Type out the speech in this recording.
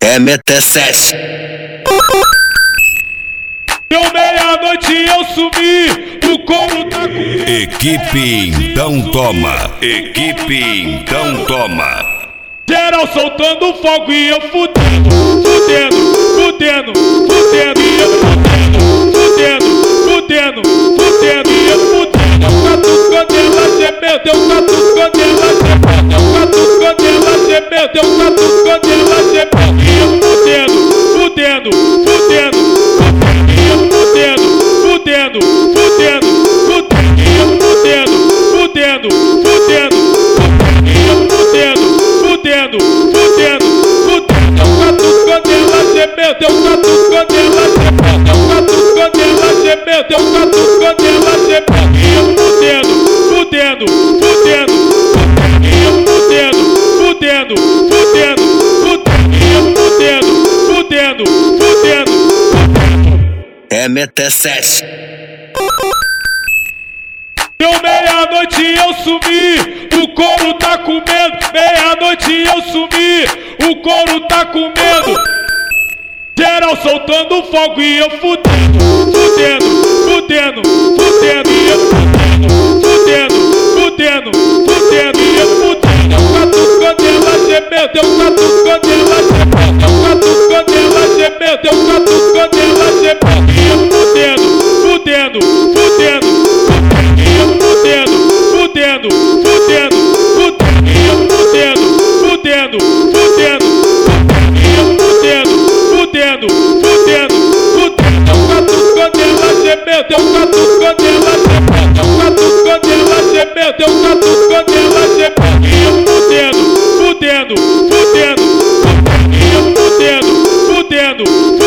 MT7. Deu meia-noite e eu sumi, o couro tá com... Equipe então toma, equipe então toma. Geral soltando fogo e eu fudendo, fudendo, fudendo, fudendo e eu fudendo, fudendo, fudendo, fudendo e eu fudendo. Eu catucando ela gemendo, eu catucando ela gemendo, eu catucando ela gemendo, eu catucando ela gemendo e eu fudendo, fudendo, fudendo, e eu fudendo, fudendo, fudendo, fudendo e eu fudendo, fudendo, fudendo, e eu fudendo, fudendo, fudendo, fudendo. Eu catucando ela gemendo, eu catucando ela gemendo, eu catucando ela gemendo, eu catucando ela gemendo e eu fudendo, fudendo, fudendo, e eu fudendo, fudendo, fudendo, fudendo e eu fudendo, fudendo, fudendo, fudendo. MT7. Deu meia-noite e eu sumi, o couro tá com medo. Meia-noite e eu sumi, o couro tá com medo. Geral soltando fogo e eu fudendo, fudendo, fudendo, fudendo e eu fudendo, fudendo, fudendo, fudendo e eu fudendo. Eu catucando ela gemendo, eu catucando ela gemendo, eu catucando ela gemendo, eu catucando ela gemendo e eu fudendo, fudendo, fudendo, fudendo e eu fudendo, fudendo, fudendo, fudendo e eu fudendo, fudendo, fudendo, fudendo e eu fudendo, fudendo, fudendo, fudendo. Eu catucando ela gemendo, eu catucando ela gemendo, eu catucando ela gemendo, eu catucando ela gemendo e eu fudendo, fudendo, fudendo, fudendo e eu fudendo, fudendo, fudendo.